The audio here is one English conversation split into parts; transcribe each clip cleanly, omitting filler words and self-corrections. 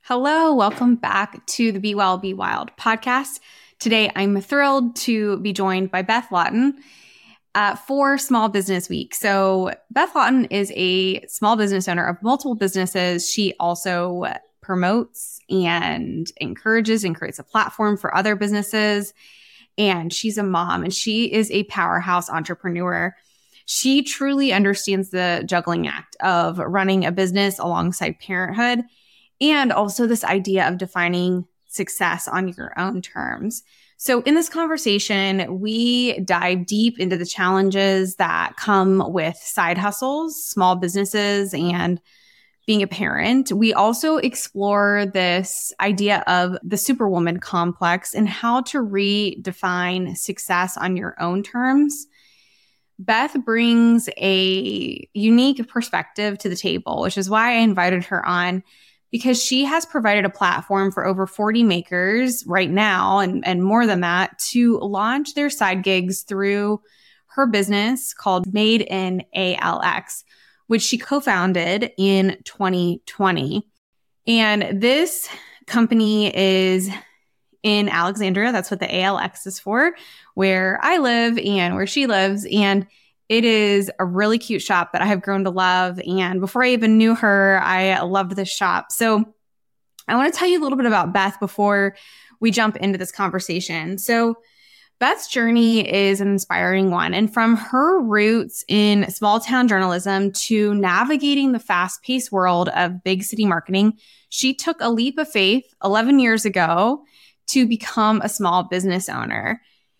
Hello, welcome back to the Be Well, Be Wild podcast. Today, I'm thrilled to be joined by Beth Lawton for Small Business Week. So Beth Lawton is a small business owner of multiple businesses. She also promotes and encourages and creates a platform for other businesses. And she's a mom and she is a powerhouse entrepreneur. She truly understands the juggling act of running a business alongside parenthood, and also this idea of defining success on your own terms. So in this conversation, we dive deep into the challenges that come with side hustles, small businesses, and being a parent. We also explore this idea of the superwoman complex and how to redefine success on your own terms. Beth brings a unique perspective to the table, which is why I invited her on, because she has provided a platform for over 40 makers right now and more than that to launch their side gigs through her business called Made in ALX, which she co-founded in 2020. And this company is in Alexandria. That's what the ALX is for, where I live and where she lives. And it is a really cute shop that I have grown to love. And before I even knew her, I loved this shop. So I want to tell you a little bit about Beth before we jump into this conversation. So Beth's journey is an inspiring one. And from her roots in small town journalism to navigating the fast-paced world of big city marketing, she took a leap of faith 11 years ago to become a small business owner.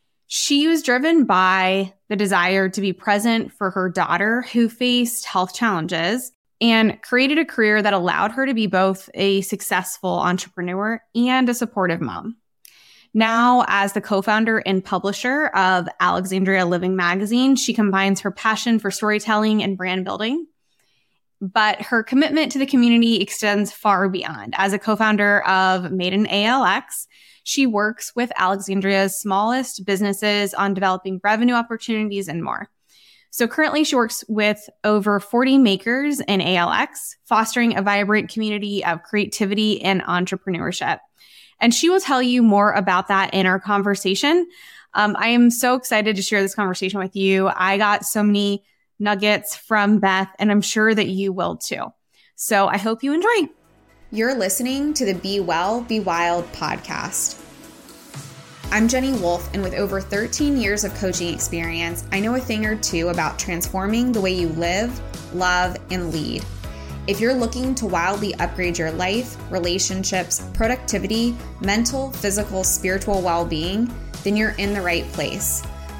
She was driven by the desire to be present for her daughter who faced health challenges and created a career that allowed her to be both a successful entrepreneur and a supportive mom. Now, as the co-founder and publisher of Alexandria Living Magazine, she combines her passion for storytelling and brand building. But her commitment to the community extends far beyond. As a co-founder of Made in ALX, she works with Alexandria's smallest businesses on developing revenue opportunities and more. So currently she works with over 40 makers in ALX, fostering a vibrant community of creativity and entrepreneurship. And she will tell you more about that in our conversation. I am so excited to share this conversation with you. I got so many nuggets from Beth, and I'm sure that you will too. So I hope you enjoy. You're listening to the Be Well, Be Wild podcast. I'm Jenny Wolf, and with over 13 years of coaching experience, I know a thing or two about transforming the way you live, love, and lead. If you're looking to wildly upgrade your life, relationships, productivity, mental, physical, spiritual well-being, then you're in the right place.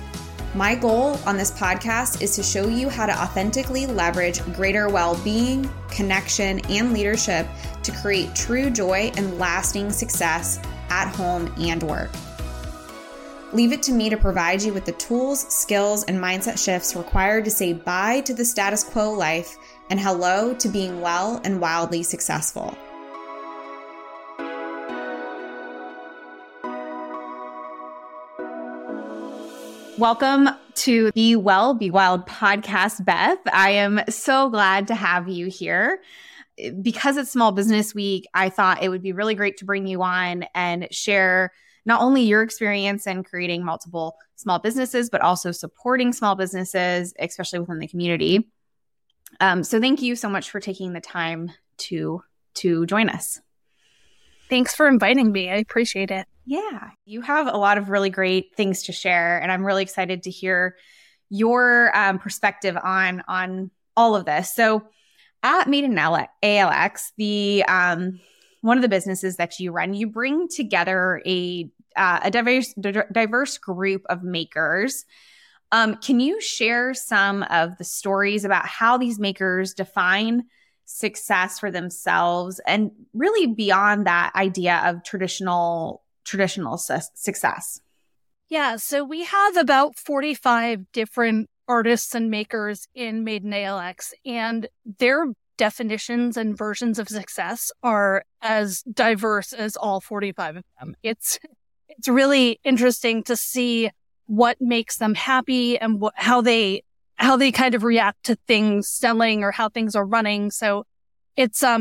My goal on this podcast is to show you how to authentically leverage greater well-being, connection, and leadership to create true joy and lasting success at home and work. Leave it to me to provide you with the tools, skills, and mindset shifts required to say bye to the status quo life and hello to being well and wildly successful. Welcome to the Well, Be Wild podcast, Beth. I am so glad to have you here. Because it's Small Business Week, I thought it would be really great to bring you on and share not only your experience in creating multiple small businesses, but also supporting small businesses, especially within the community. So thank you so much for taking the time to join us. Thanks for inviting me. I appreciate it. Yeah, you have a lot of really great things to share, and I'm really excited to hear your perspective on all of this. So at Made in ALX, the one of the businesses that you run, you bring together a diverse group of makers. Can you share some of the stories about how these makers define success for themselves and really beyond that idea of traditional success? Yeah, so we have about 45 different artists and makers in Made in ALX, and their definitions and versions of success are as diverse as all 45 of them. It's really interesting to see what makes them happy and how they kind of react to things selling or how things are running. So it's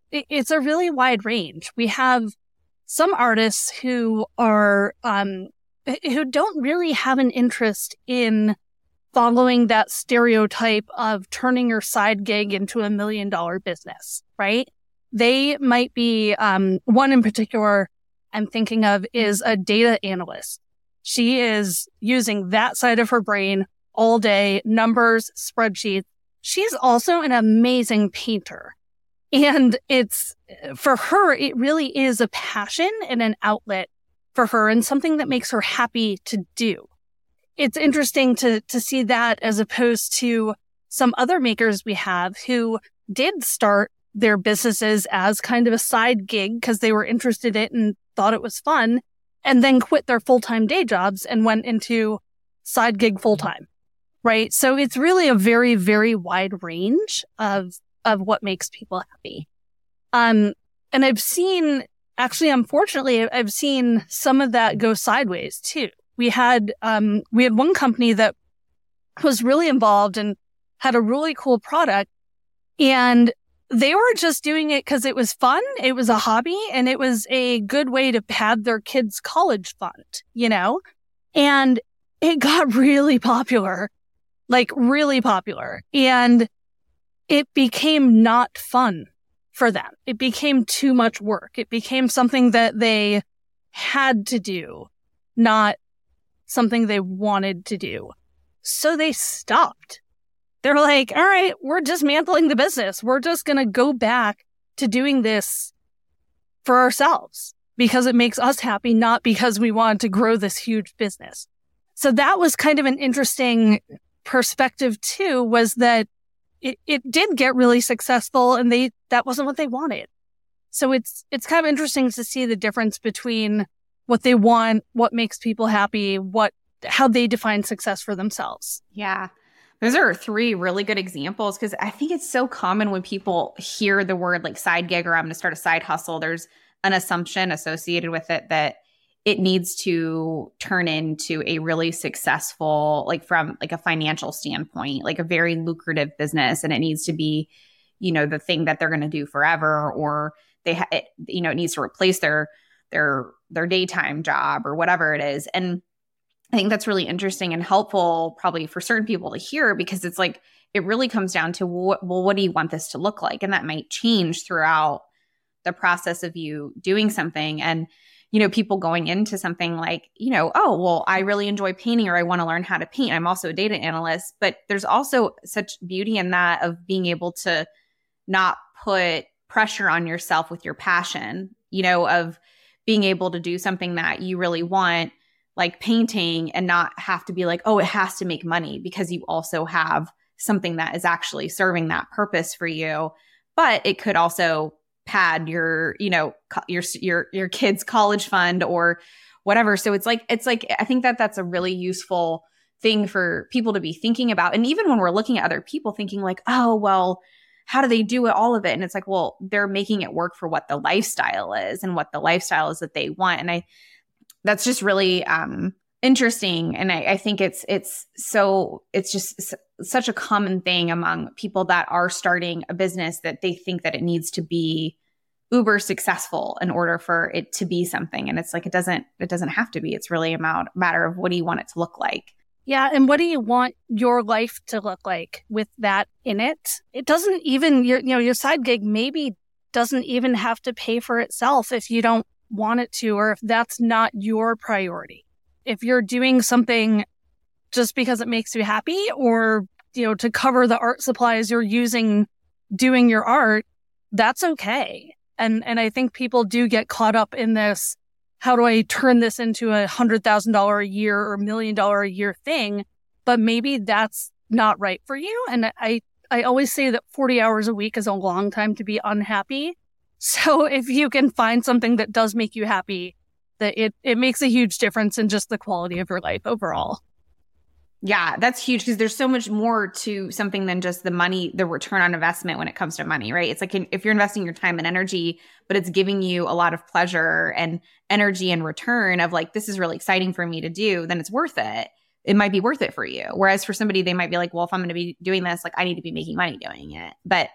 it's a really wide range. We have some artists who are, who don't really have an interest in following that stereotype of turning your side gig into $1 million business, right? They might be, one in particular I'm thinking of is a data analyst. She is using that side of her brain all day, numbers, spreadsheets. She's also an amazing painter. And for her, it really is a passion and an outlet for her and something that makes her happy to do. It's interesting to see that as opposed to some other makers we have who did start their businesses as kind of a side gig because they were interested in it and thought it was fun, and then quit their full-time day jobs and went into side gig full-time, right? So it's really a very, very wide range of what makes people happy. And I've seen, actually, unfortunately, I've seen some of that go sideways too. We had one company that was really involved and had a really cool product, and they were just doing it because it was fun. It was a hobby, and it was a good way to pad their kids' college fund, and it got really popular, like really popular. And it became not fun for them. It became too much work. It became something that they had to do, not something they wanted to do. So they stopped. They're like, all right, we're dismantling the business. We're just going to go back to doing this for ourselves because it makes us happy, not because we want to grow this huge business. So that was kind of an interesting perspective too, was that it did get really successful and that wasn't what they wanted. So it's kind of interesting to see the difference between what they want, what makes people happy, how they define success for themselves. Yeah. Those are 3 really good examples because I think it's so common when people hear the word like side gig or I'm going to start a side hustle, there's an assumption associated with it that it needs to turn into a really successful, like from like a financial standpoint, like a very lucrative business. And it needs to be, the thing that they're going to do forever, or it needs to replace their daytime job or whatever it is. And I think that's really interesting and helpful probably for certain people to hear because it's like, it really comes down to, what do you want this to look like? And that might change throughout the process of you doing something. And, people going into something like, oh, well, I really enjoy painting or I want to learn how to paint. I'm also a data analyst, but there's also such beauty in that of being able to not put pressure on yourself with your passion, of being able to do something that you really want, like painting, and not have to be like, oh, it has to make money, because you also have something that is actually serving that purpose for you. But it could also pad your kid's college fund or whatever. So it's like, I think that's a really useful thing for people to be thinking about. And even when we're looking at other people thinking like, oh, well, how do they do it, all of it? And it's like, well, they're making it work for what the lifestyle is and what the lifestyle is that they want. And that's just really interesting. And I think it's just such a common thing among people that are starting a business that they think that it needs to be uber successful in order for it to be something. And it's like, it doesn't have to be. It's really a matter of what do you want it to look like? Yeah. And what do you want your life to look like with that in it? It doesn't even, your side gig maybe doesn't even have to pay for itself if you don't want it to, or if that's not your priority. If you're doing something just because it makes you happy, or, to cover the art supplies you're using doing your art, that's okay. And I think people do get caught up in this, how do I turn this into $100,000 a year or $1 million a year thing? But maybe that's not right for you. And I always say that 40 hours a week is a long time to be unhappy. So if you can find something that does make you happy, that it makes a huge difference in just the quality of your life overall. Yeah, that's huge because there's so much more to something than just the money, the return on investment when it comes to money, right? It's like if you're investing your time and energy, but it's giving you a lot of pleasure and energy in return of like, this is really exciting for me to do, then it's worth it. It might be worth it for you. Whereas for somebody, they might be like, well, if I'm going to be doing this, like I need to be making money doing it. But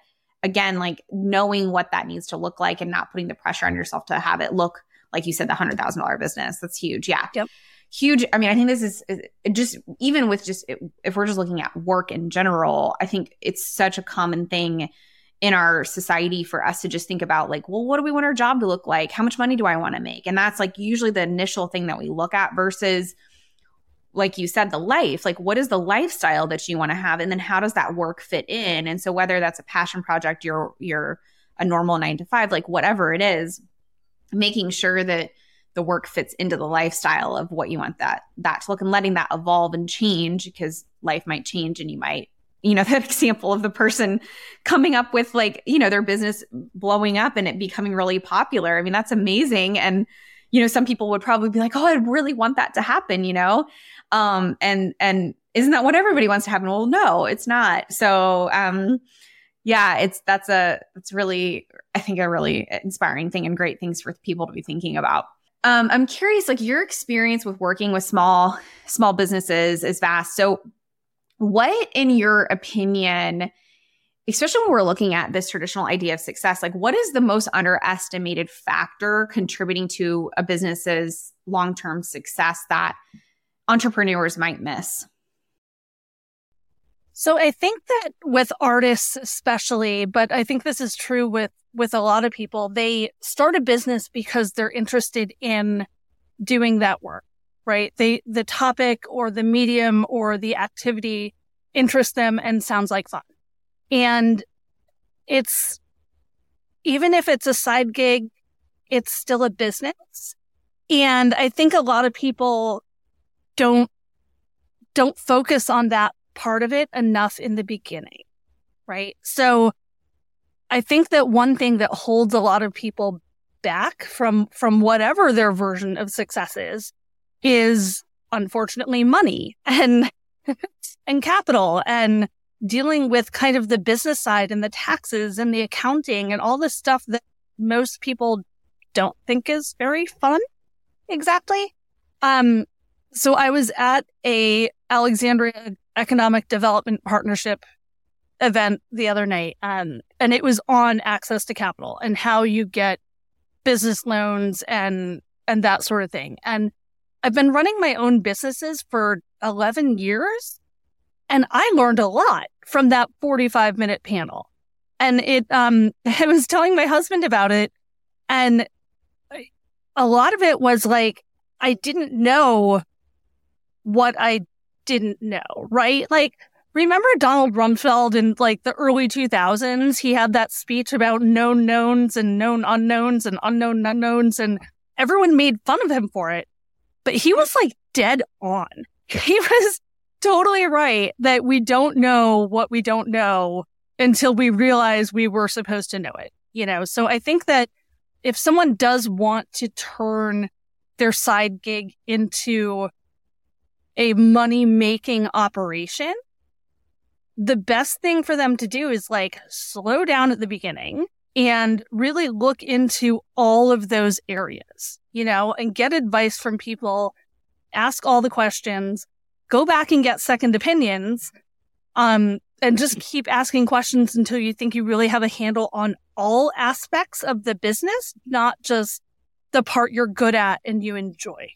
again, like knowing what that needs to look like and not putting the pressure on yourself to have it look, like you said, the $100,000 business. That's huge. Yeah. Yep. Huge. I mean, I think this is just, even with just, if we're just looking at work in general, I think it's such a common thing in our society for us to just think about like, well, what do we want our job to look like? How much money do I want to make? And that's like usually the initial thing that we look at versus, like you said, the life, like what is the lifestyle that you want to have? And then how does that work fit in? And so whether that's a passion project, you're a normal 9 to 5, like whatever it is, making sure that the work fits into the lifestyle of what you want that to look, and letting that evolve and change, because life might change and you might, that example of the person coming up with like, their business blowing up and it becoming really popular. I mean, that's amazing. And, some people would probably be like, oh, I really want that to happen, and isn't that what everybody wants to happen? Well, no, it's not. So, yeah, that's really, I think, a really inspiring thing and great things for people to be thinking about. I'm curious, like your experience with working with small businesses is vast. So what, in your opinion, especially when we're looking at this traditional idea of success, like what is the most underestimated factor contributing to a business's long-term success that entrepreneurs might miss? So I think that with artists especially, but I think this is true with a lot of people, they start a business because they're interested in doing that work, right? The topic or the medium or the activity interests them and sounds like fun. And it's, even if it's a side gig, it's still a business. And I think a lot of people don't focus on that part of it enough in the beginning, right? So I think that one thing that holds a lot of people back from whatever their version of success is unfortunately money and capital and dealing with kind of the business side and the taxes and the accounting and all this stuff that most people don't think is very fun. Exactly. So I was at a Alexandria Economic Development Partnership event the other night, and it was on access to capital and how you get business loans and that sort of thing. And I've been running my own businesses for 11 years, and I learned a lot from that 45-minute panel. And I was telling my husband about it, and a lot of it was like, I didn't know what I didn't know, right? Like, remember Donald Rumsfeld in like the early 2000s? He had that speech about known knowns and known unknowns and unknown unknowns, and everyone made fun of him for it. But he was like dead on. He was totally right that we don't know what we don't know until we realize we were supposed to know it, So I think that if someone does want to turn their side gig into a money-making operation, the best thing for them to do is like slow down at the beginning and really look into all of those areas, and get advice from people, ask all the questions, go back and get second opinions, and just keep asking questions until you think you really have a handle on all aspects of the business, not just the part you're good at and you enjoy,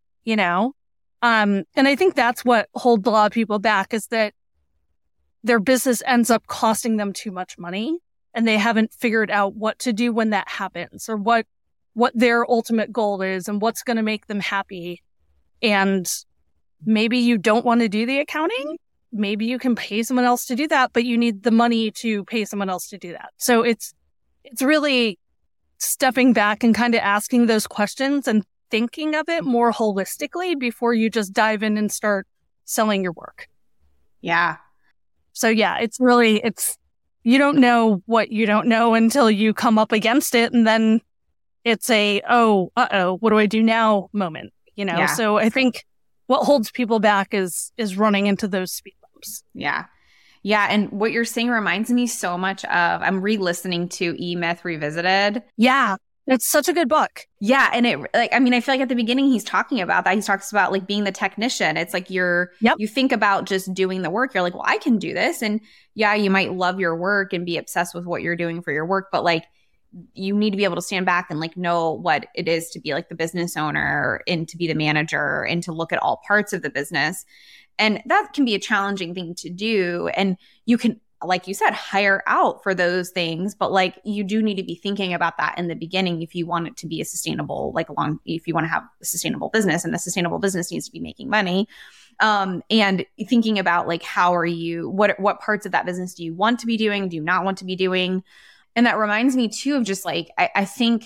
And I think that's what holds a lot of people back, is that their business ends up costing them too much money and they haven't figured out what to do when that happens, or what their ultimate goal is and what's going to make them happy. And maybe you don't want to do the accounting. Maybe you can pay someone else to do that, but you need the money to pay someone else to do that. So it's really stepping back and kind of asking those questions and thinking of it more holistically before you just dive in and start selling your work. Yeah. So yeah, you don't know what you don't know until you come up against it. And then it's what do I do now moment, Yeah. So I think what holds people back is running into those speed bumps. Yeah. Yeah. And what you're saying reminds me so much of, I'm re-listening to E-Myth Revisited. Yeah. It's such a good book. Yeah. And I feel like at the beginning he's talking about that. He talks about like being the technician. It's like you think about just doing the work. You're like, well, I can do this. And yeah, you might love your work and be obsessed with what you're doing for your work, but like you need to be able to stand back and like know what it is to be like the business owner and to be the manager and to look at all parts of the business. And that can be a challenging thing to do. And you can, like you said, hire out for those things, but like you do need to be thinking about that in the beginning if you want it to be a sustainable, if you want to have a sustainable business, and the sustainable business needs to be making money. And thinking about like, what parts of that business do you want to be doing? Do you not want to be doing? And that reminds me too of just like, I think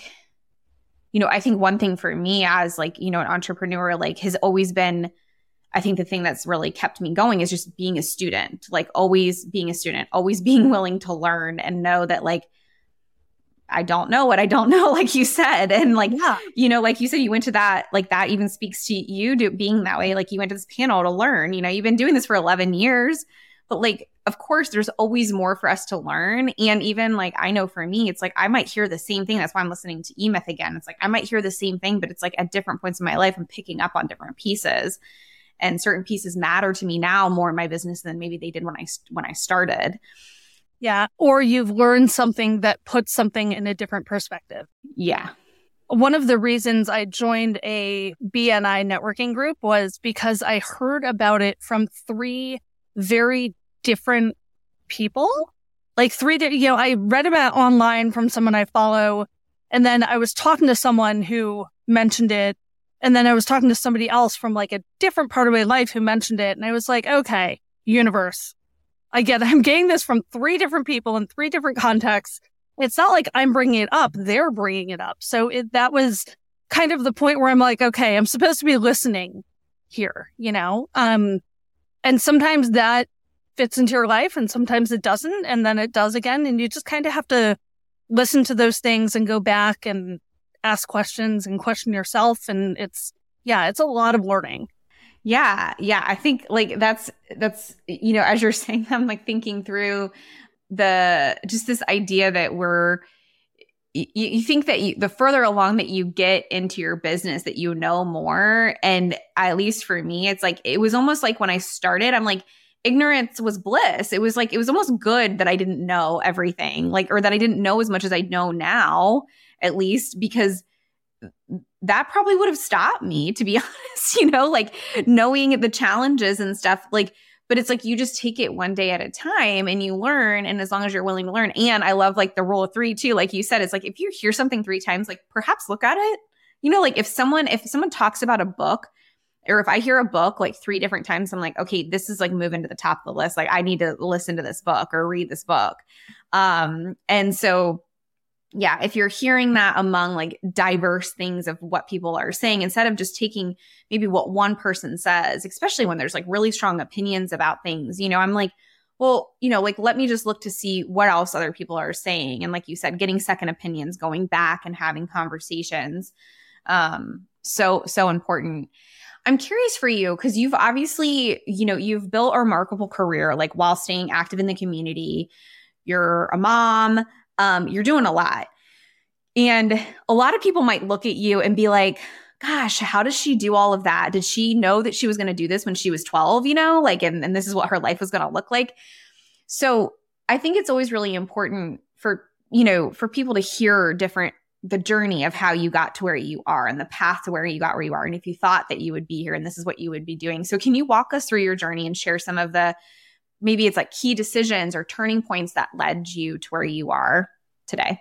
one thing for me as like, an entrepreneur, like has always been, I think the thing that's really kept me going is just being a student, like always being a student, always being willing to learn and know that like, I don't know what I don't know, like you said. And like, like you said, you went to that, like that even speaks to you being that way. Like you went to this panel to learn, you've been doing this for 11 years, but like, of course, there's always more for us to learn. And even like, I know for me, it's like, I might hear the same thing. That's why I'm listening to eMyth again. It's like, I might hear the same thing, but it's like at different points in my life, I'm picking up on different pieces. And certain pieces matter to me now more in my business than maybe they did when I started. Yeah. Or you've learned something that puts something in a different perspective. Yeah. One of the reasons I joined a BNI networking group was because I heard about it from 3 very different people. Like I read about it online from someone I follow. And then I was talking to someone who mentioned it. And then I was talking to somebody else from like a different part of my life who mentioned it. And I was like, okay, universe, I get it. I'm getting this from 3 different people in 3 different contexts. It's not like I'm bringing it up. They're bringing it up. So that was kind of the point where I'm like, okay, I'm supposed to be listening here, and sometimes that fits into your life and sometimes it doesn't. And then it does again. And you just kind of have to listen to those things and go back and ask questions and question yourself. And it's a lot of learning. Yeah. Yeah. I think like that's, as you're saying, I'm like thinking through just this idea that you think that the further along that you get into your business that you know more. And at least for me, it's like, it was almost like when I started, I'm like, ignorance was bliss. It was almost good that I didn't know everything, like, or that I didn't know as much as I know now, at least, because that probably would have stopped me, to be honest, like knowing the challenges and stuff, like, but it's like, you just take it one day at a time and you learn. And as long as you're willing to learn. And I love like the rule of 3 too. Like you said, it's like, if you hear something 3 times, like perhaps look at it, like if someone talks about a book, or if I hear a book like 3 different times, I'm like, okay, this is like moving to the top of the list. Like I need to listen to this book or read this book. And so, yeah, if you're hearing that among like diverse things of what people are saying, instead of just taking maybe what one person says, especially when there's like really strong opinions about things, I'm like, well, like, let me just look to see what else other people are saying. And like you said, getting second opinions, going back and having conversations. So important. I'm curious for you, because you've obviously, you've built a remarkable career, like while staying active in the community. You're a mom, you're doing a lot. And a lot of people might look at you and be like, gosh, how does she do all of that? Did she know that she was going to do this when she was 12, and this is what her life was going to look like? So I think it's always really important for people to hear the journey of how you got to where you are and the path to where you got where you are. And if you thought that you would be here and this is what you would be doing. So can you walk us through your journey and share some of the, maybe it's like key decisions or turning points that led you to where you are today?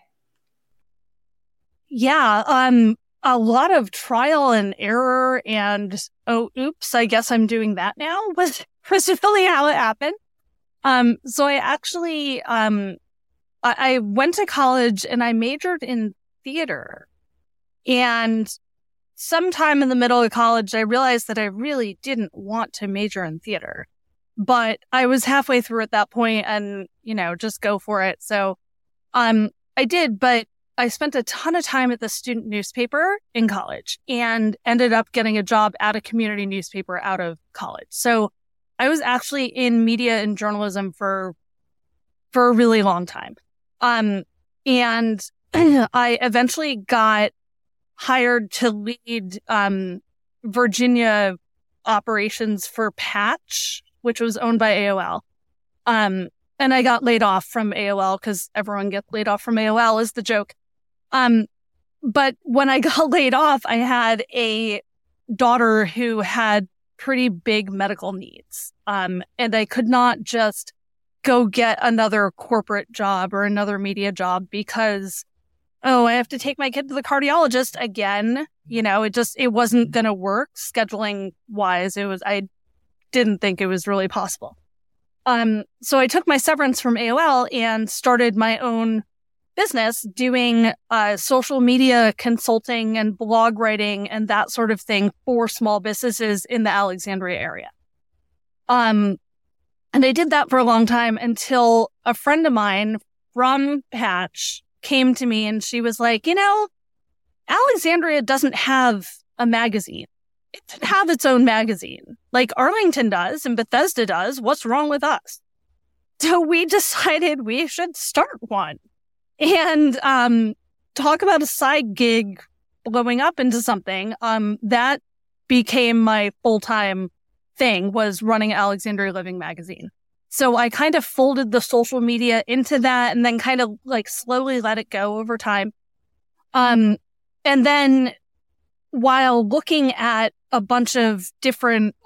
Yeah. A lot of trial and error and, oh, oops, I guess I'm doing that now was really how it happened. So I actually, I went to college and I majored in theater. And sometime in the middle of college, I realized that I really didn't want to major in theater, but I was halfway through at that point and, just go for it. So, I did, but I spent a ton of time at the student newspaper in college and ended up getting a job at a community newspaper out of college. So I was actually in media and journalism for a really long time. And I eventually got hired to lead Virginia operations for Patch, which was owned by AOL. And I got laid off from AOL because everyone gets laid off from AOL is the joke. But when I got laid off, I had a daughter who had pretty big medical needs. And I could not just go get another corporate job or another media job because, I have to take my kid to the cardiologist again. It wasn't going to work scheduling wise. I didn't think it was really possible. So I took my severance from AOL and started my own business doing social media consulting and blog writing and that sort of thing for small businesses in the Alexandria area. And I did that for a long time until a friend of mine from Patch came to me and she was like, Alexandria doesn't have a magazine. It doesn't have its own magazine. Like Arlington does and Bethesda does. What's wrong with us? So we decided we should start one. And talk about a side gig blowing up into something. That became my full-time thing, was running Alexandria Living magazine. So I kind of folded the social media into that and then kind of like slowly let it go over time. And then while looking at a bunch of different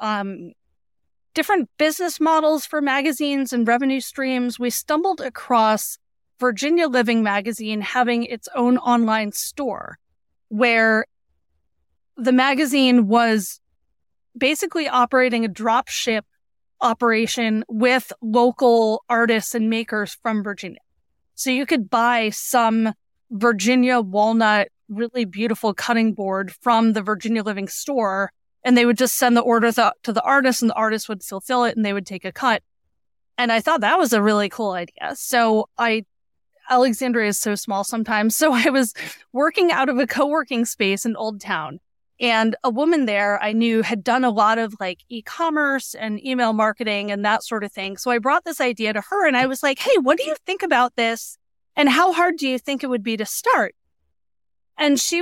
business models for magazines and revenue streams, we stumbled across Virginia Living magazine having its own online store where the magazine was basically operating a drop ship operation with local artists and makers from Virginia. So you could buy some Virginia walnut, really beautiful cutting board from the Virginia Living store, and they would just send the orders out to the artist and the artist would fulfill it and they would take a cut. And I thought that was a really cool idea. So Alexandria is so small sometimes. So I was working out of a co-working space in Old Town. And a woman there I knew had done a lot of like e-commerce and email marketing and that sort of thing. So I brought this idea to her and I was like, hey, what do you think about this? And how hard do you think it would be to start? And she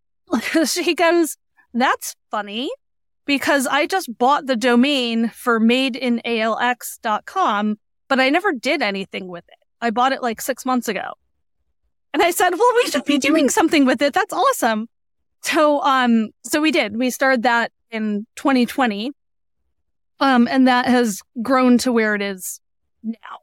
goes, that's funny because I just bought the domain for madeinalx.com, but I never did anything with it. I bought it like 6 months ago. And I said, well, we should be doing something with it. That's awesome. So we did. We started that in 2020. And that has grown to where it is now.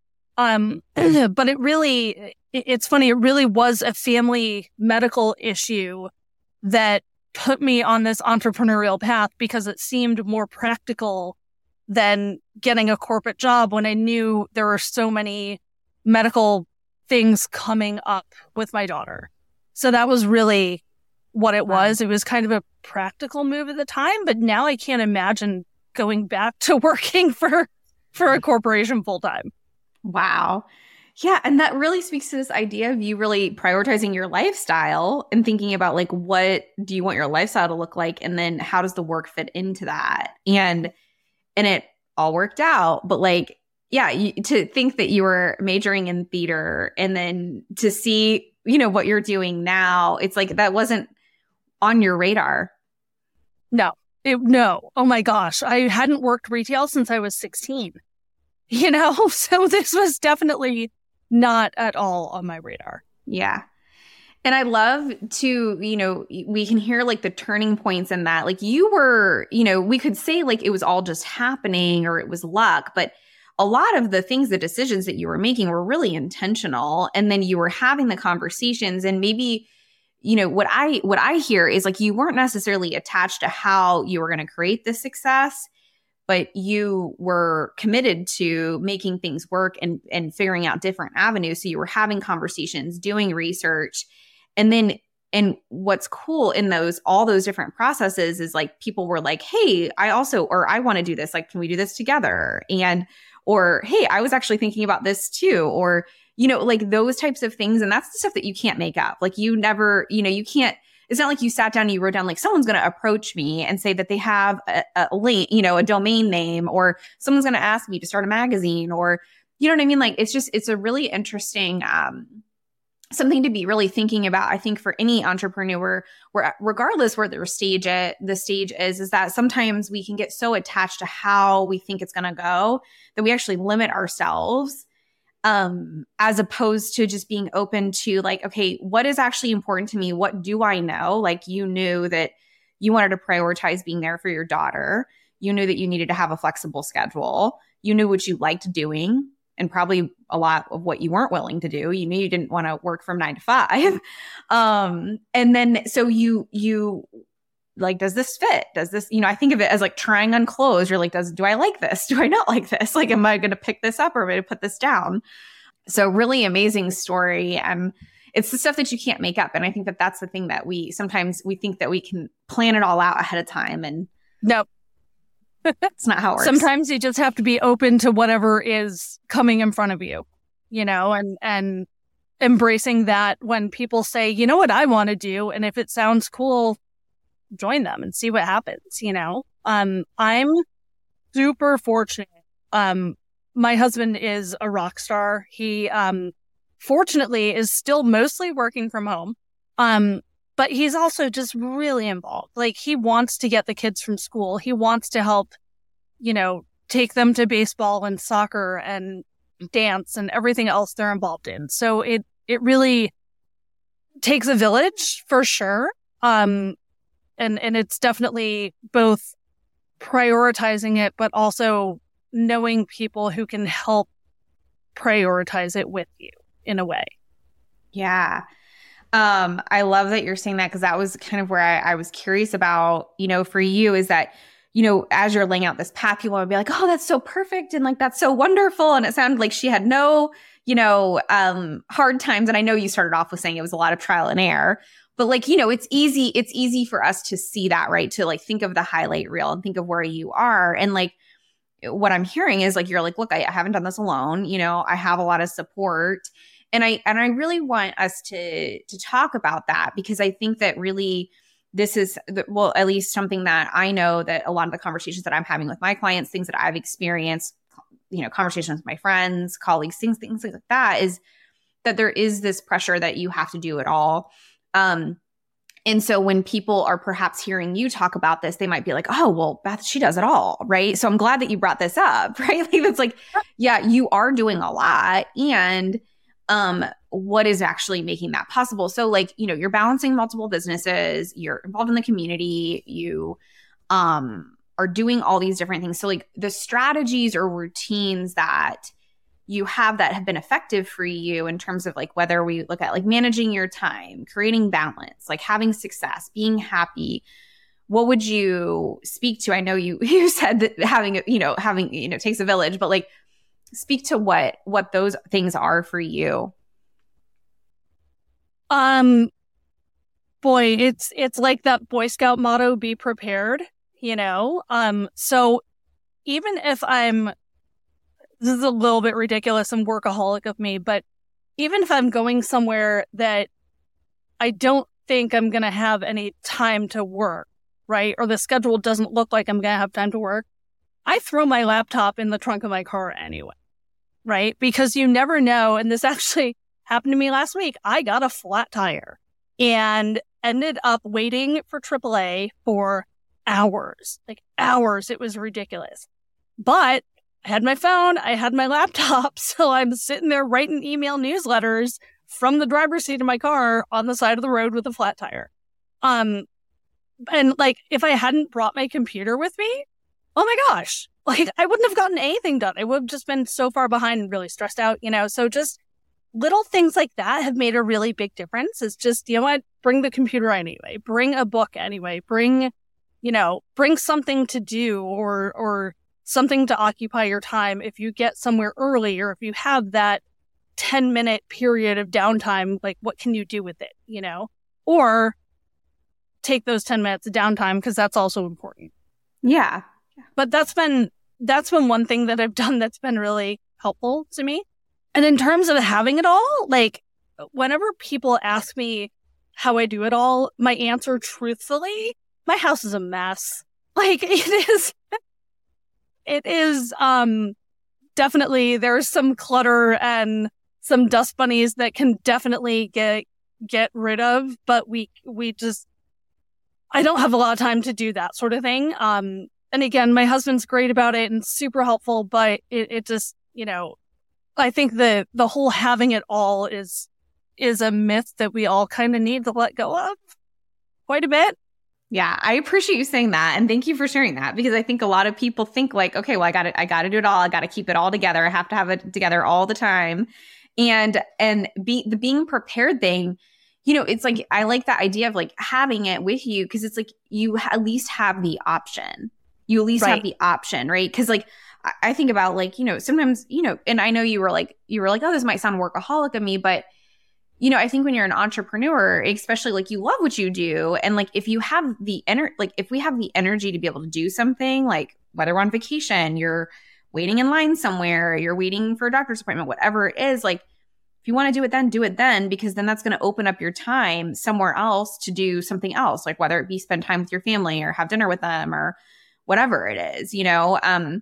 But it's funny. It really was a family medical issue that put me on this entrepreneurial path because it seemed more practical than getting a corporate job when I knew there were so many medical things coming up with my daughter. So that was really what it was. It was kind of a practical move at the time, but now I can't imagine going back to working for a corporation full time. Wow. Yeah. And that really speaks to this idea of you really prioritizing your lifestyle and thinking about like, what do you want your lifestyle to look like? And then how does the work fit into that? And it all worked out. But like, yeah, to think that you were majoring in theater and then to see, what you're doing now, it's like that wasn't on your radar. No. Oh my gosh. I hadn't worked retail since I was 16. So this was definitely not at all on my radar. Yeah. And I love to, we can hear like the turning points in that. Like you were, we could say like it was all just happening or it was luck, but a lot of the things, the decisions that you were making were really intentional. And then you were having the conversations and maybe, what I hear is like you weren't necessarily attached to how you were going to create this success, but you were committed to making things work and figuring out different avenues. So you were having conversations, doing research. And what's cool in all those different processes is like people were like, hey, I want to do this. Like, can we do this together? Or, hey, I was actually thinking about this too. Or, like those types of things. And that's the stuff that you can't make up. Like you never, you can't, it's not like you sat down and you wrote down like someone's going to approach me and say that they have a link, a domain name, or someone's going to ask me to start a magazine, or, you know what I mean? Like, it's a really interesting something to be really thinking about, I think, for any entrepreneur, where regardless where the stage is that sometimes we can get so attached to how we think it's going to go that we actually limit ourselves, as opposed to just being open to like, okay, what is actually important to me? What do I know? Like, you knew that you wanted to prioritize being there for your daughter. You knew that you needed to have a flexible schedule. You knew what you liked doing, and probably a lot of what you weren't willing to do. You knew you didn't want to work from 9 to 5. And then, so you like, does this fit? Does this, I think of it as like trying on clothes. You're like, do I like this? Do I not like this? Like, am I going to pick this up, or am I going to put this down? So really amazing story. It's the stuff that you can't make up. And I think that that's the thing that sometimes we think that we can plan it all out ahead of time. And nope. It's not how it works. Sometimes you just have to be open to whatever is coming in front of you, and embracing that when people say, you know what I want to do, and if it sounds cool, join them and see what happens, I'm super fortunate. My husband is a rock star. He, fortunately is still mostly working from home. But he's also just really involved. Like, he wants to get the kids from school. He wants to help, take them to baseball and soccer and dance and everything else they're involved in. So it really takes a village for sure. And it's definitely both prioritizing it, but also knowing people who can help prioritize it with you in a way. Yeah. I love that you're saying that, because that was kind of where I was curious about, for you, is that, as you're laying out this path, you want to be like, oh, that's so perfect. And like, that's so wonderful. And it sounded like she had no, hard times. And I know you started off with saying it was a lot of trial and error, but like, it's easy for us to see that, right? To like think of the highlight reel and think of where you are. And like, what I'm hearing is like, you're like, look, I haven't done this alone. I have a lot of support. And I really want us to talk about that, because I think that really this is, at least something that I know that a lot of the conversations that I'm having with my clients, things that I've experienced, conversations with my friends, colleagues, things like that, is that there is this pressure that you have to do it all. And so when people are perhaps hearing you talk about this, they might be like, oh, well, Beth, she does it all, right? So I'm glad that you brought this up, right? Like, it's like, yeah, you are doing a lot. And what is actually making that possible? So like, you're balancing multiple businesses, you're involved in the community, you are doing all these different things. So like, the strategies or routines that you have that have been effective for you in terms of like, whether we look at like managing your time, creating balance, like having success, being happy, what would you speak to? I know you said that having takes a village, but like, speak to what those things are for you. Boy, it's like that Boy Scout motto, be prepared, so even if this is a little bit ridiculous and workaholic of me, but even if I'm going somewhere that I don't think I'm going to have any time to work, right? Or the schedule doesn't look like I'm going to have time to work, I throw my laptop in the trunk of my car anyway, right? Because you never know. And this actually happened to me last week. I got a flat tire and ended up waiting for AAA for hours, like hours. It was ridiculous. But I had my phone, I had my laptop, so I'm sitting there writing email newsletters from the driver's seat of my car on the side of the road with a flat tire. And like, if I hadn't brought my computer with me, oh my gosh, like I wouldn't have gotten anything done. I would have just been so far behind and really stressed out, So just little things like that have made a really big difference. It's just, bring the computer anyway, bring a book anyway, bring something to do or something to occupy your time. If you get somewhere early, or if you have that 10-minute period of downtime, like what can you do with it, or take those 10 minutes of downtime, because that's also important. Yeah. But that's been one thing that I've done that's been really helpful to me. And in terms of having it all, like whenever people ask me how I do it all, my answer, truthfully, my house is a mess. Like it is definitely, there's some clutter and some dust bunnies that can definitely get rid of, but we just, I don't have a lot of time to do that sort of thing. And again, my husband's great about it and super helpful, but it just, I think the whole having it all is a myth that we all kind of need to let go of quite a bit. Yeah, I appreciate you saying that. And thank you for sharing that, because I think a lot of people think like, okay, well, I got to do it all. I got to keep it all together. I have to have it together all the time. And the being prepared thing, it's like, I like that idea of like having it with you, because it's like you at least have the option. You at least have the option, right? Because like I think about like, sometimes, and I know you were like, oh, this might sound workaholic of me, but I think when you're an entrepreneur, especially like you love what you do. And like, if you have if we have the energy to be able to do something, like whether we're on vacation, you're waiting in line somewhere, you're waiting for a doctor's appointment, whatever it is, like if you want to do it then, because then that's going to open up your time somewhere else to do something else, like whether it be spend time with your family or have dinner with them or whatever it is, And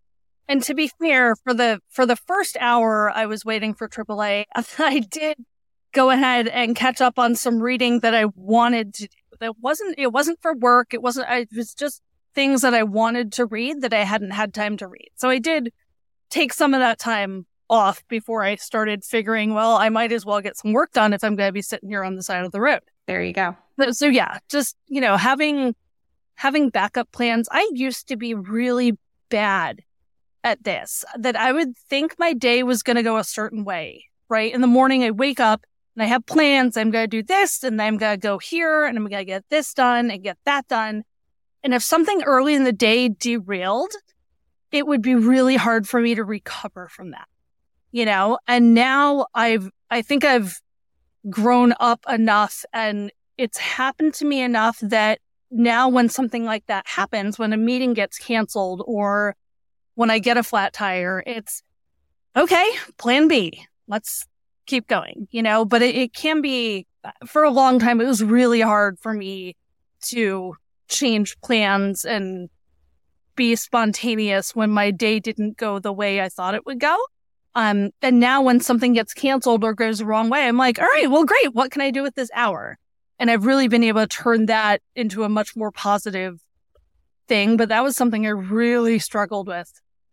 to be fair, for the first hour I was waiting for AAA, I did go ahead and catch up on some reading that I wanted to do. It wasn't for work. It was just things that I wanted to read that I hadn't had time to read. So I did take some of that time off before I started figuring, well, I might as well get some work done if I'm going to be sitting here on the side of the road. There you go. So yeah, just, having backup plans. I used to be really bad at this, that I would think my day was going to go a certain way, right? In the morning, I wake up and I have plans. I'm going to do this and I'm going to go here and I'm going to get this done and get that done. And if something early in the day derailed, it would be really hard for me to recover from that, And now I think I've grown up enough and it's happened to me enough that now when something like that happens, when a meeting gets canceled or when I get a flat tire, it's okay, plan B. Let's keep going, but it can be, for a long time, it was really hard for me to change plans and be spontaneous when my day didn't go the way I thought it would go. And now when something gets canceled or goes the wrong way, I'm like, all right, well, great. What can I do with this hour? And I've really been able to turn that into a much more positive thing. But that was something I really struggled with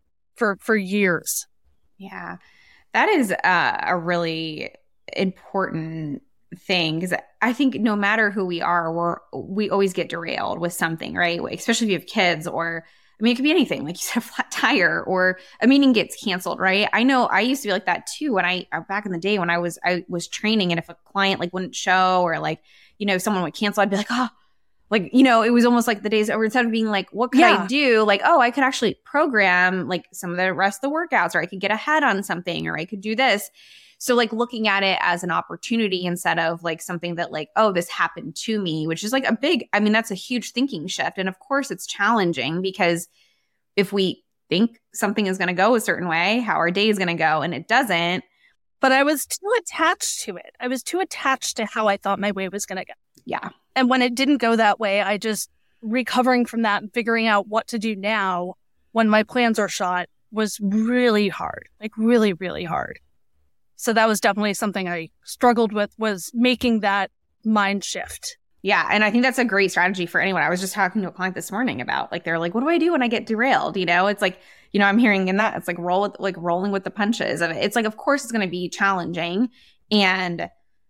for years. Yeah, that is a really important thing, because I think no matter who we are, we always get derailed with something, right? Especially if you have kids, or it could be anything, like you said, a flat tire or a meeting gets canceled, right? I know I used to be like that too when I back in the day when I was training, and if a client like wouldn't show or like, someone would cancel, I'd be like, oh, like, it was almost like the days over, instead of being like, what could I do? Like, oh, I could actually program like some of the rest of the workouts, or I could get ahead on something, or I could do this. So like looking at it as an opportunity instead of like something that like, oh, this happened to me, which is like that's a huge thinking shift. And of course it's challenging, because if we think something is going to go a certain way, how our day is going to go, and it doesn't. But I was too attached to it. I was too attached to how I thought my way was going to go. Yeah. And when it didn't go that way, I just recovering from that and figuring out what to do now when my plans are shot was really hard, like really, really hard. So that was definitely something I struggled with, was making that mind shift. Yeah. And I think that's a great strategy for anyone. I was just talking to a client this morning about like, they're like, what do I do when I get derailed? It's like, I'm hearing in that it's like rolling with the punches of it. It's like, of course it's going to be challenging. And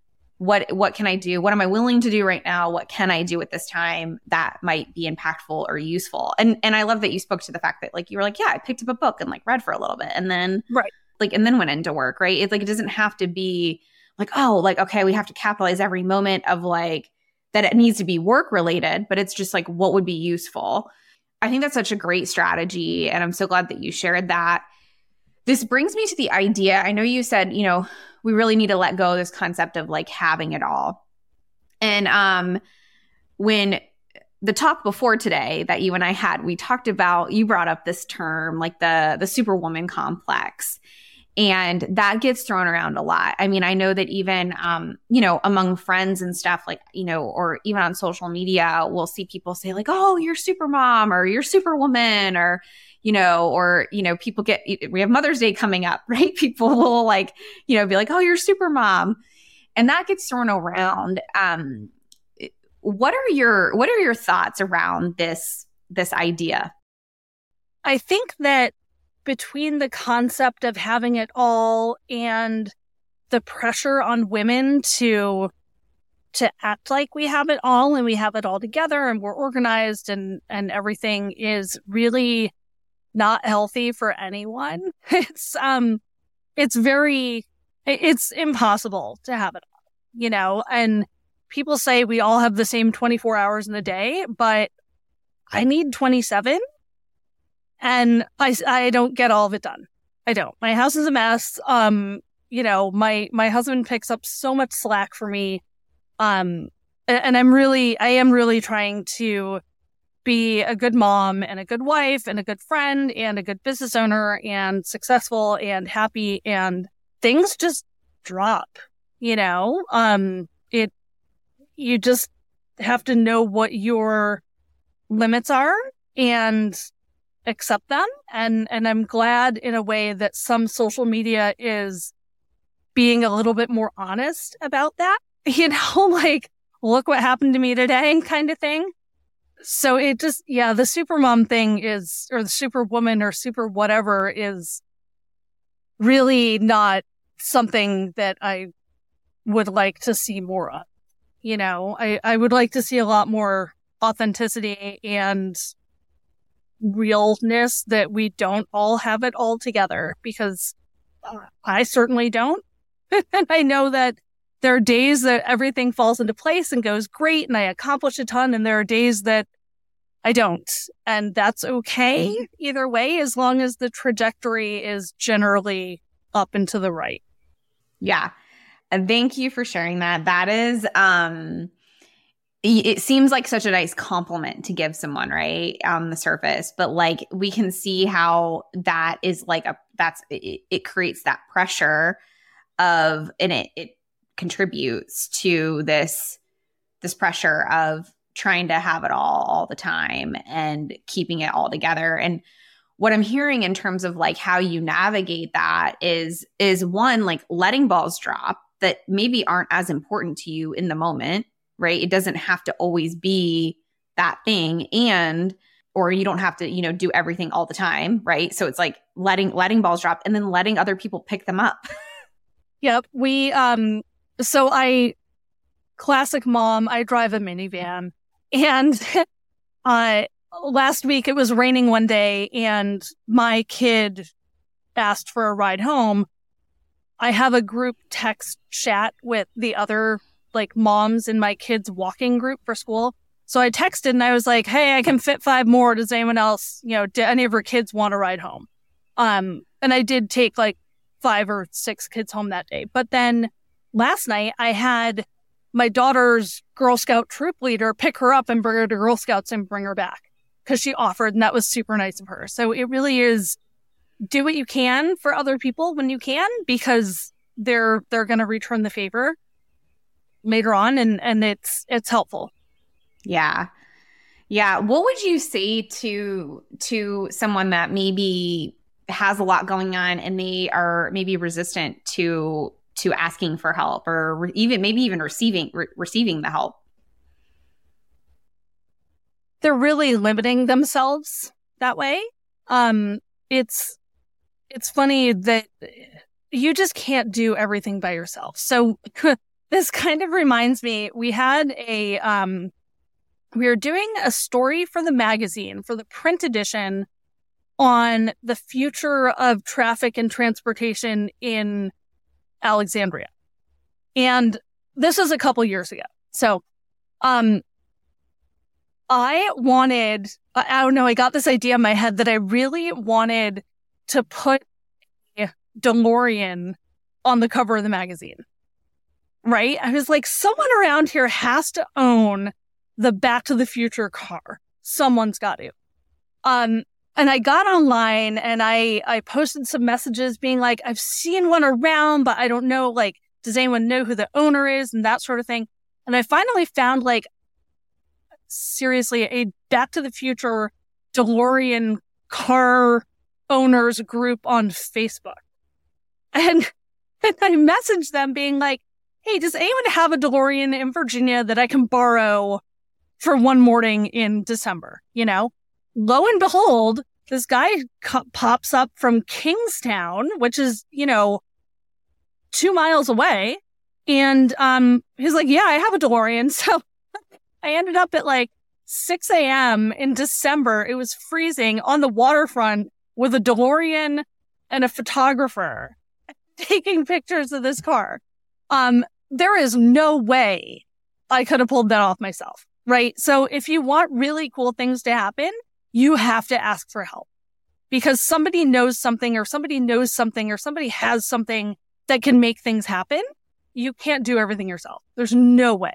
what can I do? What am I willing to do right now? What can I do at this time that might be impactful or useful? And I love that you spoke to the fact that like, you were like, yeah, I picked up a book and like read for a little bit and then and then went into work, right? It's like, it doesn't have to be like, oh, like, okay, we have to capitalize every moment of like that it needs to be work related, but it's just like, what would be useful? I think that's such a great strategy. And I'm so glad that you shared that. This brings me to the idea. I know you said, we really need to let go of this concept of like having it all. And when the talk before today that you and I had, we talked about, you brought up this term, like the superwoman complex. And that gets thrown around a lot. I mean, I know that even, among friends and stuff, like, or even on social media, we'll see people say like, oh, you're super mom or you're super woman or, people we have Mother's Day coming up, right? People will like, be like, oh, you're super mom. And that gets thrown around. What are your thoughts around this idea? I think that between the concept of having it all and the pressure on women to act like we have it all and we have it all together and we're organized and everything is really not healthy for anyone. It's impossible to have it all, and people say we all have the same 24 hours in the day, but I need 27. And I don't get all of it done. I don't. My house is a mess. My husband picks up so much slack for me. And I am really trying to be a good mom and a good wife and a good friend and a good business owner and successful and happy, and things just drop, you just have to know what your limits are and accept them. And I'm glad in a way that some social media is being a little bit more honest about that, like, look what happened to me today kind of thing. So it just, the super mom thing is, or the super woman or super whatever is really not something that I would like to see more of. I would like to see a lot more authenticity and realness, that we don't all have it all together, because I certainly don't. And I know that there are days that everything falls into place and goes great and I accomplish a ton, and there are days that I don't. And that's okay either way, as long as the trajectory is generally up and to the right. Yeah. And thank you for sharing that. That is, it seems like such a nice compliment to give someone, right, on the surface, but like we can see how that is like it creates that pressure and it contributes to this pressure of trying to have it all the time and keeping it all together. And what I'm hearing in terms of like how you navigate that is one, like letting balls drop that maybe aren't as important to you in the moment. Right? It doesn't have to always be that thing, or you don't have to, do everything all the time. Right? So it's like letting balls drop and then letting other people pick them up. Yep. Classic mom, I drive a minivan, and last week it was raining one day and my kid asked for a ride home. I have a group text chat with the other like moms in my kids' walking group for school. So I texted and I was like, hey, I can fit 5 more. Does anyone else, do any of your kids want to ride home? And I did take like 5 or 6 kids home that day. But then last night I had my daughter's Girl Scout troop leader pick her up and bring her to Girl Scouts and bring her back because she offered, and that was super nice of her. So it really is, do what you can for other people when you can, because they're going to return the favor later on, and it's helpful. Yeah. What would you say to someone that maybe has a lot going on and they are maybe resistant to asking for help, or even receiving the help? They're really limiting themselves that way. It's funny that you just can't do everything by yourself. So this kind of reminds me, we were doing a story for the magazine, for the print edition, on the future of traffic and transportation in Alexandria. And this is a couple years ago. So, I don't know, I got this idea in my head that I really wanted to put a DeLorean on the cover of the magazine. Right? I was like, someone around here has to own the Back to the Future car. Someone's got to. And I got online and I posted some messages being like, I've seen one around, but I don't know, like, does anyone know who the owner is and that sort of thing. And I finally found, like, seriously, a Back to the Future DeLorean car owners group on Facebook. And I messaged them being like, hey, does anyone have a DeLorean in Virginia that I can borrow for one morning in December? You know, lo and behold, this guy pops up from Kingstown, which is, 2 miles away. And he's like, yeah, I have a DeLorean. So I ended up at like 6 a.m. in December. It was freezing on the waterfront with a DeLorean and a photographer taking pictures of this car. There is no way I could have pulled that off myself, right? So if you want really cool things to happen, you have to ask for help because somebody knows something or somebody has something that can make things happen. You can't do everything yourself. There's no way.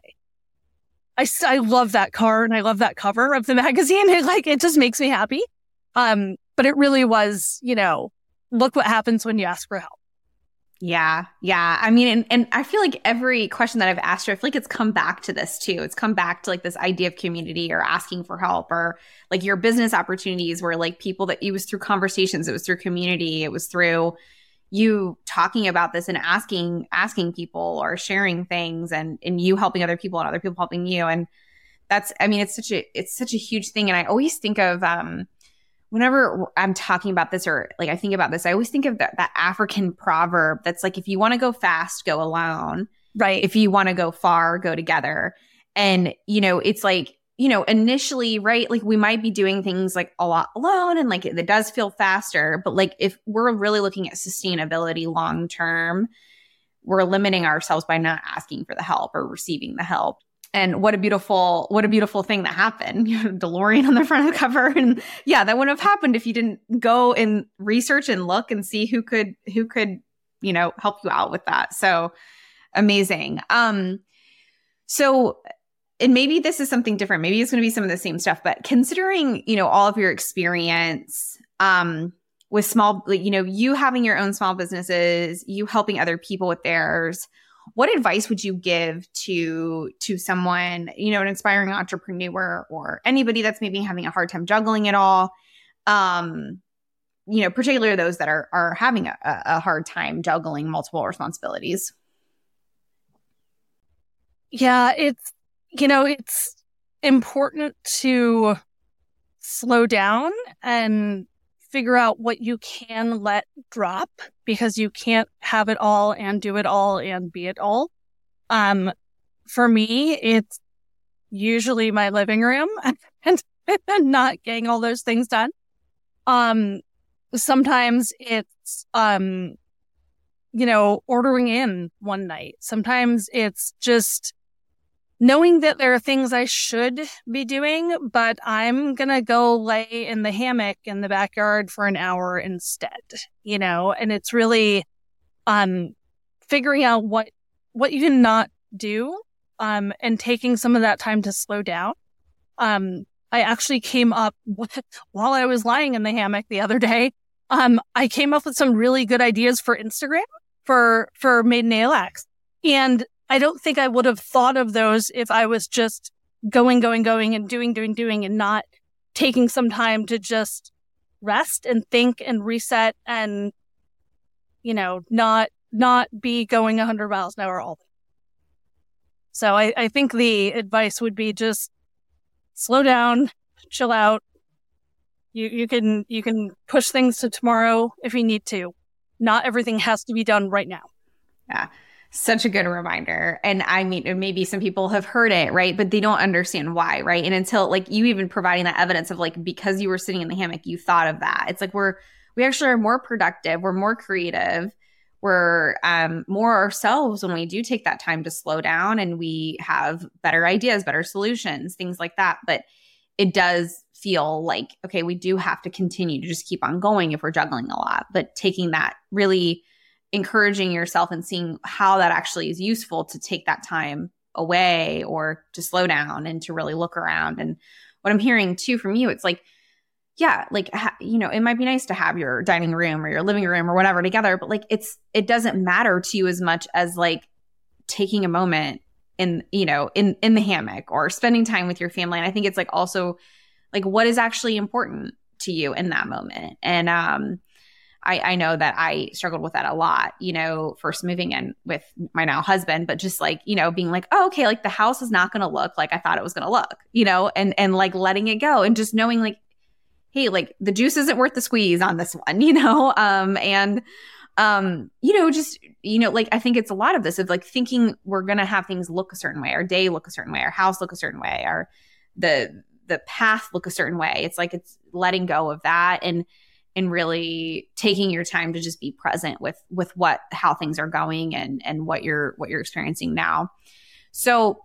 I love that car and I love that cover of the magazine. It just makes me happy. But it really was, look what happens when you ask for help. Yeah. Yeah. I mean, and I feel like every question that I've asked you, I feel like it's come back to this too. It's come back to like this idea of community or asking for help or like your business opportunities were like people that it was through conversations. It was through community. It was through you talking about this and asking people or sharing things and you helping other people and other people helping you. And that's, I mean, it's such a huge thing. And I always think of, whenever I'm talking about this or like I think about this, I always think of that African proverb that's like, if you want to go fast, go alone. Right. If you want to go far, go together. And, it's like, initially, right, like we might be doing things like a lot alone and like it does feel faster. But like if we're really looking at sustainability long term, we're limiting ourselves by not asking for the help or receiving the help. And what a beautiful thing that happened. DeLorean on the front of the cover. And yeah, that wouldn't have happened if you didn't go and research and look and see who could, help you out with that. So amazing. And maybe this is something different. Maybe it's going to be some of the same stuff, but considering, all of your experience, with small, you having your own small businesses, you helping other people with theirs, what advice would you give to someone, an inspiring entrepreneur or anybody that's maybe having a hard time juggling it all? Particularly those that are having a hard time juggling multiple responsibilities. Yeah, it's important to slow down and figure out what you can let drop because you can't have it all and do it all and be it all. For me, it's usually my living room and not getting all those things done. Sometimes it's, ordering in one night. Sometimes it's just knowing that there are things I should be doing, but I'm going to go lay in the hammock in the backyard for an hour instead, and it's really, figuring out what you can not do, and taking some of that time to slow down. I actually came up while I was lying in the hammock the other day. I came up with some really good ideas for Instagram for Made in ALX. And I don't think I would have thought of those if I was just going and doing and not taking some time to just rest and think and reset and, not be going 100 miles an hour all the time. So I think the advice would be just slow down, chill out. You can push things to tomorrow if you need to. Not everything has to be done right now. Yeah. Such a good reminder. And I mean, maybe some people have heard it, right? But they don't understand why, right? And until like you even providing that evidence of like, because you were sitting in the hammock, you thought of that. It's like we actually are more productive. We're more creative. We're more ourselves when we do take that time to slow down and we have better ideas, better solutions, things like that. But it does feel like, okay, we do have to continue to just keep on going if we're juggling a lot, but taking that really encouraging yourself and seeing how that actually is useful to take that time away or to slow down and to really look around. And what I'm hearing too from you, it's like, yeah, like, it might be nice to have your dining room or your living room or whatever together, but like, it doesn't matter to you as much as like taking a moment in the hammock or spending time with your family. And I think it's like also like what is actually important to you in that moment. And I know that I struggled with that a lot, first moving in with my now husband, but just like, being like, oh, okay, like the house is not going to look like I thought it was going to look, and like letting it go and just knowing like, hey, like the juice isn't worth the squeeze on this one, like I think it's a lot of this of like thinking we're going to have things look a certain way, our day look a certain way, our house look a certain way, or the path look a certain way. It's like it's letting go of that and really taking your time to just be present with how things are going and what you're experiencing now. So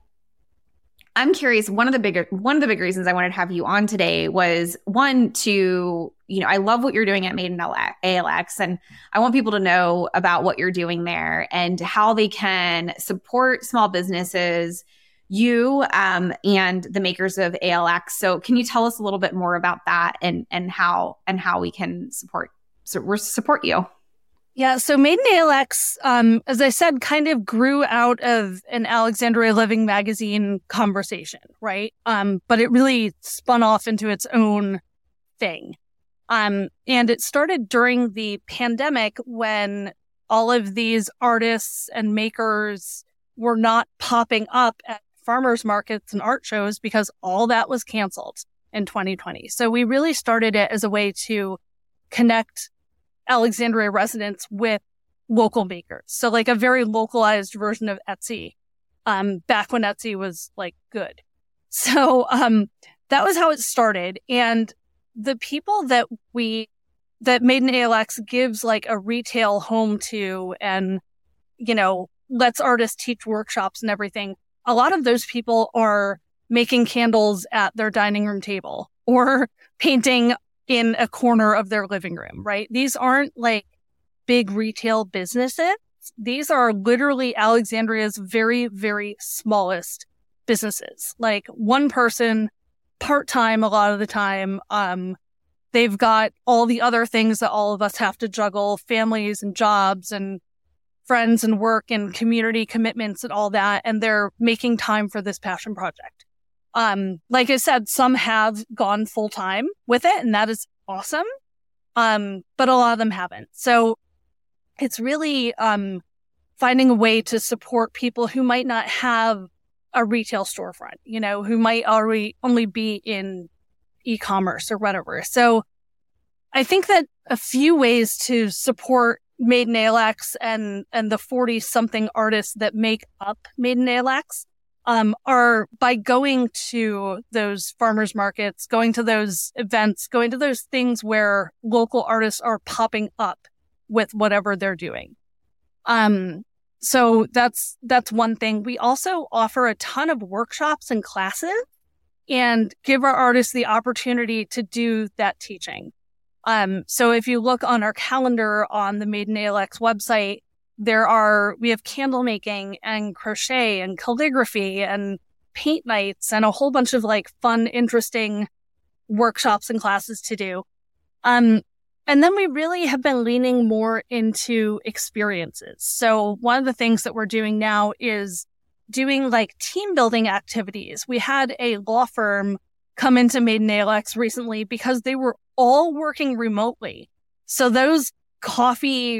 I'm curious, one of the big reasons I wanted to have you on today was one to, I love what you're doing at Made in ALX, and I want people to know about what you're doing there and how they can support small businesses, you and the makers of ALX. So can you tell us a little bit more about that and how we can support you? Yeah, so Made in ALX, as I said, kind of grew out of an Alexandria Living magazine conversation, right? But it really spun off into its own thing. And it started during the pandemic when all of these artists and makers were not popping up at farmers markets and art shows because all that was canceled in 2020. So we really started it as a way to connect Alexandria residents with local makers. So like a very localized version of Etsy, back when Etsy was like good. So, that was how it started. And the people that Made in ALX gives like a retail home to and, lets artists teach workshops and everything. A lot of those people are making candles at their dining room table or painting in a corner of their living room, right? These aren't like big retail businesses. These are literally Alexandria's very, very smallest businesses. Like one person, part-time a lot of the time. They've got all the other things that all of us have to juggle, families and jobs and friends and work and community commitments and all that. And they're making time for this passion project. Like I said, some have gone full time with it, and that is awesome. But a lot of them haven't. So it's really, finding a way to support people who might not have a retail storefront, who might already only be in e-commerce or whatever. So I think that a few ways to support Made in ALX and the 40 something artists that make up Made in ALX are by going to those farmers markets, going to those events, going to those things where local artists are popping up with whatever they're doing. So that's one thing. We also offer a ton of workshops and classes and give our artists the opportunity to do that teaching. So if you look on our calendar on the Made in ALX website, we have candle making and crochet and calligraphy and paint nights and a whole bunch of like fun, interesting workshops and classes to do. And then we really have been leaning more into experiences. So one of the things that we're doing now is doing like team building activities. We had a law firm come into Made in ALX recently because they were all working remotely. So those coffee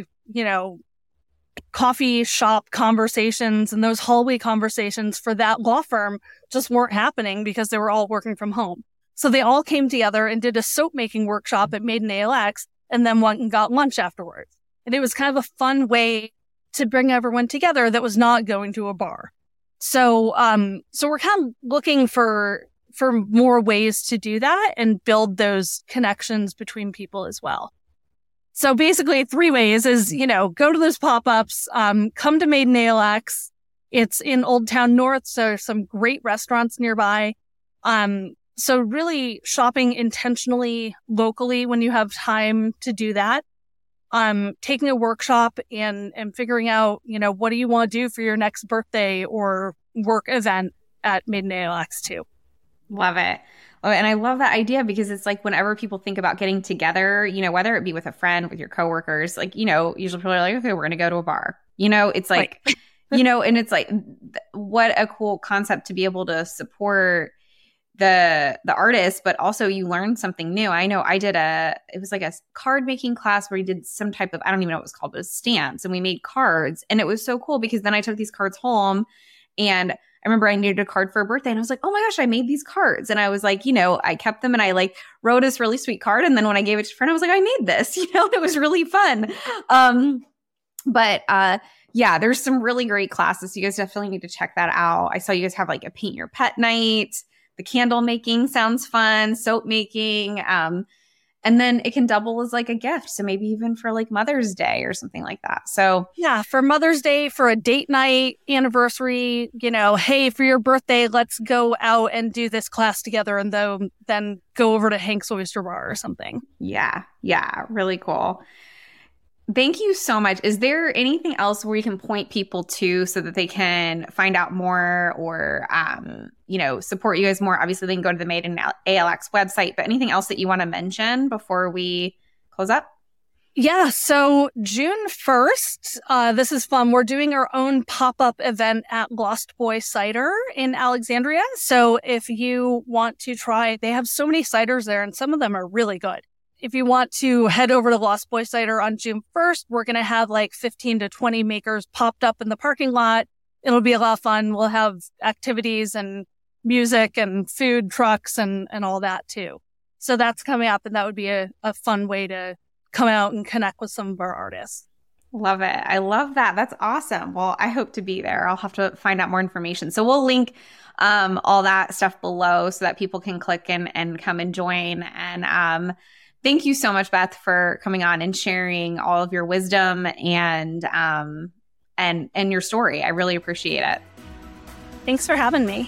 shop conversations and those hallway conversations for that law firm just weren't happening because they were all working from home. So they all came together and did a soap making workshop at Made in ALX and then went and got lunch afterwards. And it was kind of a fun way to bring everyone together that was not going to a bar. So we're kind of looking for more ways to do that and build those connections between people as well. So basically 3 ways is, go to those pop-ups, come to Made in ALX. It's in Old Town North, so there's some great restaurants nearby. So really shopping intentionally locally when you have time to do that. Taking a workshop and figuring out, what do you want to do for your next birthday or work event at Made in ALX too. Love it. Oh, and I love that idea because it's like whenever people think about getting together, whether it be with a friend, with your coworkers, like, usually people are like, okay, we're going to go to a bar. It's like, Right. and it's like, what a cool concept to be able to support the artist, but also you learn something new. I know it was like a card making class where we did some type of, I don't even know what it was called, but it was stamps, and we made cards. And it was so cool because then I took these cards home, and I remember I needed a card for a birthday, and I was like, oh my gosh, I made these cards. And I was like, I kept them, and I like wrote this really sweet card. And then when I gave it to a friend, I was like, I made this, it was really fun. Yeah, there's some really great classes. You guys definitely need to check that out. I saw you guys have like a paint your pet night. The candle making sounds fun, soap making. And then it can double as like a gift. So maybe even for like Mother's Day or something like that. So yeah, for Mother's Day, for a date night, anniversary, hey, for your birthday, let's go out and do this class together, and then go over to Hank's Oyster Bar or something. Yeah, really cool. Thank you so much. Is there anything else where you can point people to so that they can find out more or, support you guys more? Obviously, they can go to the Made in ALX website, but anything else that you want to mention before we close up? Yeah, so June 1st, this is fun. We're doing our own pop-up event at Lost Boy Cider in Alexandria. So if you want to try, they have so many ciders there, and some of them are really good. If you want to head over to Lost Boy Cider on June 1st, we're going to have like 15 to 20 makers popped up in the parking lot. It'll be a lot of fun. We'll have activities and music and food trucks and all that too. So that's coming up, and that would be a fun way to come out and connect with some of our artists. Love it. I love that. That's awesome. Well, I hope to be there. I'll have to find out more information. So we'll link all that stuff below so that people can click and come and join. And thank you so much, Beth, for coming on and sharing all of your wisdom and your story. I really appreciate it. Thanks for having me.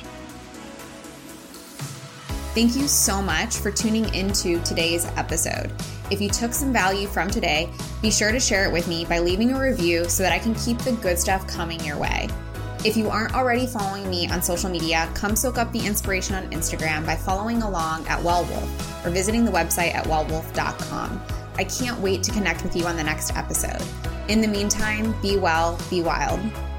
Thank you so much for tuning into today's episode. If you took some value from today, be sure to share it with me by leaving a review so that I can keep the good stuff coming your way. If you aren't already following me on social media, come soak up the inspiration on Instagram by following along at Wellwolf or visiting the website at wellwolf.com. I can't wait to connect with you on the next episode. In the meantime, be well, be wild.